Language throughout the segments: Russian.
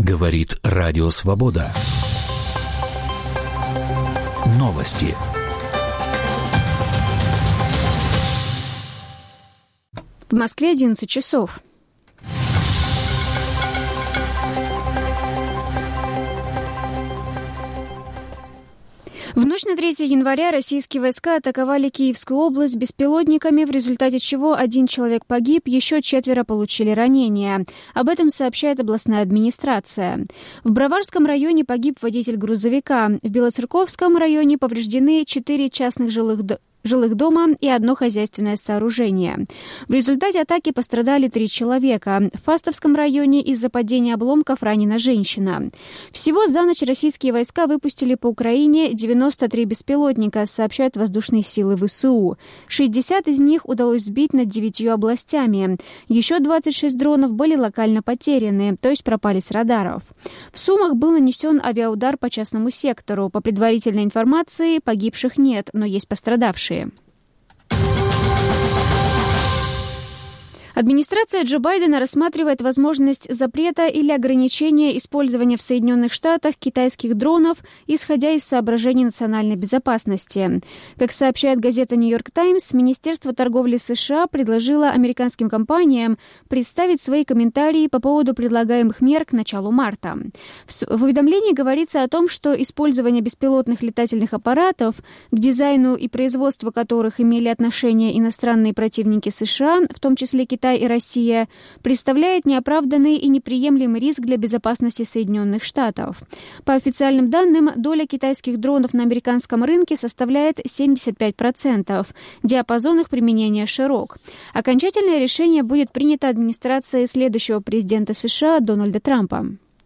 Говорит Радио Свобода. Новости. В Москве 11 часов. В ночь на 3 января российские войска атаковали Киевскую область беспилотниками, в результате чего 1 человек погиб, еще 4 получили ранения. Об этом сообщает областная администрация. В Броварском районе погиб водитель грузовика. В Белоцерковском районе повреждены 4 частных жилых дома и 1 хозяйственное сооружение. В результате атаки пострадали 3 человека. В Фастовском районе из-за падения обломков ранена женщина. Всего за ночь российские войска выпустили по Украине 93 беспилотника, сообщают воздушные силы ВСУ. 60 из них удалось сбить над 9 областями. Еще 26 дронов были локально потеряны, то есть пропали с радаров. В Сумах был нанесен авиаудар по частному сектору. По предварительной информации, погибших нет, но есть пострадавшие. Администрация Джо Байдена рассматривает возможность запрета или ограничения использования в Соединенных Штатах китайских дронов, исходя из соображений национальной безопасности. Как сообщает газета «Нью-Йорк Таймс», Министерство торговли США предложило американским компаниям представить свои комментарии по поводу предлагаемых мер к началу марта. В уведомлении говорится о том, что использование беспилотных летательных аппаратов, к дизайну и производству которых имели отношение иностранные противники США, в том числе Китай и Россия, представляет неоправданный и неприемлемый риск для безопасности Соединенных Штатов. По официальным данным, доля китайских дронов на американском рынке составляет 75%. Диапазон их применения широк. Окончательное решение будет принято администрацией следующего президента США Дональда Трампа.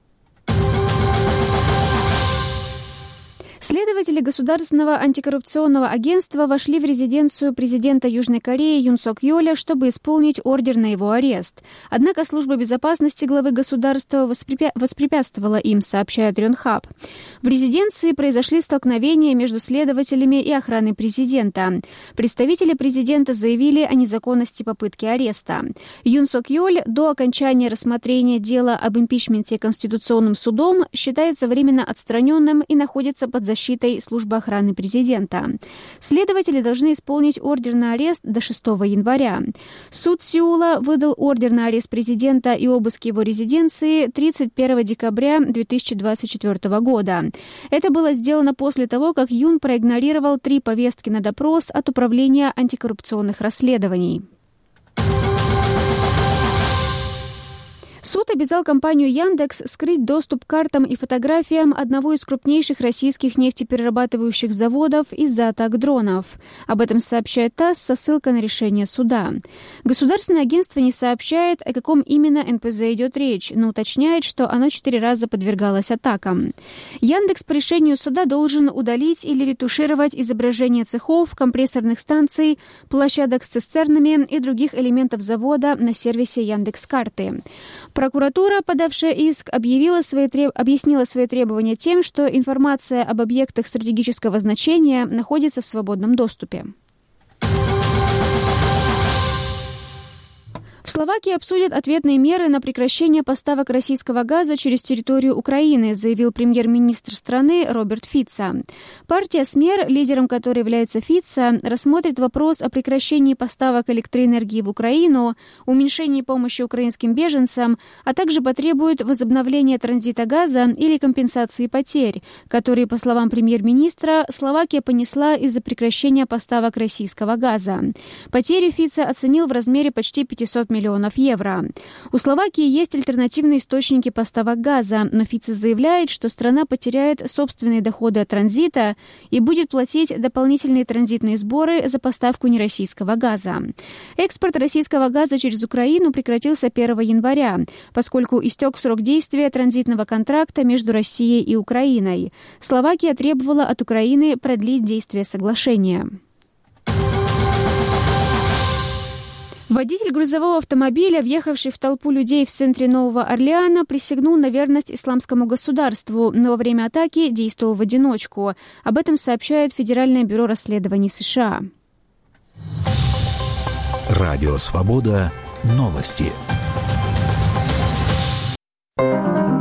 Следователи Государственного антикоррупционного агентства вошли в резиденцию президента Южной Кореи Юн Сок Йоля, чтобы исполнить ордер на его арест. Однако служба безопасности главы государства воспрепятствовала им, сообщает Рёнхаб. В резиденции произошли столкновения между следователями и охраной президента. Представители президента заявили о незаконности попытки ареста. Юн Сок Йоль до окончания рассмотрения дела об импичменте Конституционным судом считается временно отстраненным и находится под защитой службы охраны президента. Следователи должны исполнить ордер на арест до 6 января. Суд Сеула выдал ордер на арест президента и обыск его резиденции 31 декабря 2024 года. Это было сделано после того, как Юн проигнорировал 3 повестки на допрос от Управления антикоррупционных расследований. Суд обязал компанию «Яндекс» скрыть доступ к картам и фотографиям одного из крупнейших российских нефтеперерабатывающих заводов из-за атак дронов. Об этом сообщает ТАСС со ссылкой на решение суда. Государственное агентство не сообщает, о каком именно НПЗ идет речь, но уточняет, что оно 4 раза подвергалось атакам. «Яндекс» по решению суда должен удалить или ретушировать изображения цехов, компрессорных станций, площадок с цистернами и других элементов завода на сервисе «Яндекс.Карты». Прокуратура, подавшая иск, объяснила свои требования тем, что информация об объектах стратегического значения находится в свободном доступе. В Словакии обсудят ответные меры на прекращение поставок российского газа через территорию Украины, заявил премьер-министр страны Роберт Фица. Партия СМЕР, лидером которой является Фица, рассмотрит вопрос о прекращении поставок электроэнергии в Украину, уменьшении помощи украинским беженцам, а также потребует возобновления транзита газа или компенсации потерь, которые, по словам премьер-министра, Словакия понесла из-за прекращения поставок российского газа. Потери Фица оценил в размере почти 500 миллионов евро. У Словакии есть альтернативные источники поставок газа, но Фица заявляет, что страна потеряет собственные доходы от транзита и будет платить дополнительные транзитные сборы за поставку нероссийского газа. Экспорт российского газа через Украину прекратился 1 января, поскольку истек срок действия транзитного контракта между Россией и Украиной. Словакия требовала от Украины продлить действие соглашения. Водитель грузового автомобиля, въехавший в толпу людей в центре Нового Орлеана, присягнул на верность исламскому государству, но во время атаки действовал в одиночку. Об этом сообщает Федеральное бюро расследований США. Радио «Свобода». Новости.